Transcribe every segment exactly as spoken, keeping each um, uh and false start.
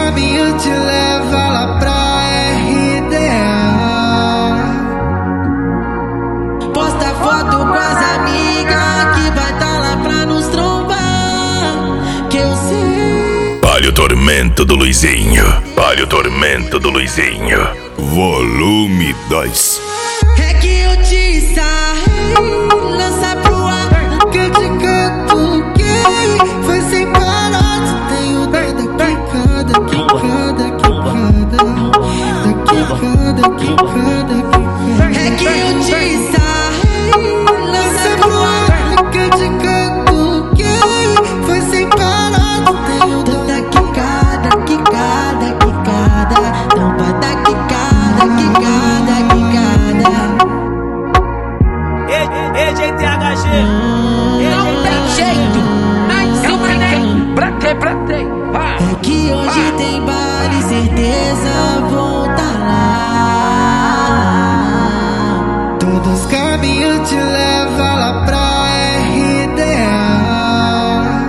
caminhos te levam lá pra R D A. Posta foto com as amigas que vai tá lá pra nos trombar, que eu sei. Olha o tormento do Luizinho, olha o tormento do Luizinho. Volume dois. É que eu te sarrei, lança pro ar, Que eu te canto gay, foi sem parar. Tu tem o dedo quicada, quicada, quicada, quicada, quicada, quicada. é que eu te sarrei, lança pro ar, Que eu te canto gay, foi sem parar. Tu tem o dedo da quicada, quicada, quicada, trompa da quicada, quicada, quicada. E G T H G. Não tem jeito, mas eu mandei pra quê, pra quê? É que hoje tem baile, certeza vou tá lá. Todos os caminhos te levam lá pra R D A.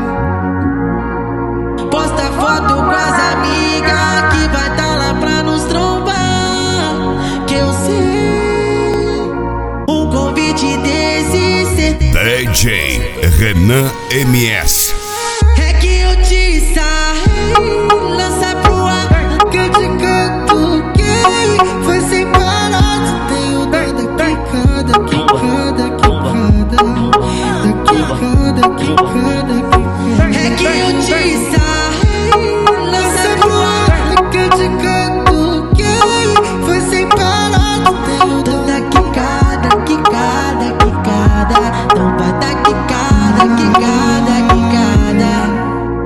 Posta foto com as amigas que vai tá lá pra nos trombar, que eu sei. Um convite desse certeza. D J Renan M S. É que eu te sarrei, lança pro ar, Que eu te canto gay, foi sem parar. Tu tem o dedo quicada, quicada, quicada, quicada, quicada, quicada. é que eu te sarrei, lança pro ar, Que eu te canto gay, foi sem parar. Tu tem o dedo da quicada, quicada, quicada, trompa da quicada, quicada, quicada.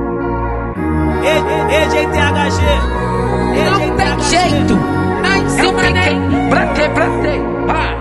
E G T H G. Não tem jeito, mas eu mandei pra quê, pra quê?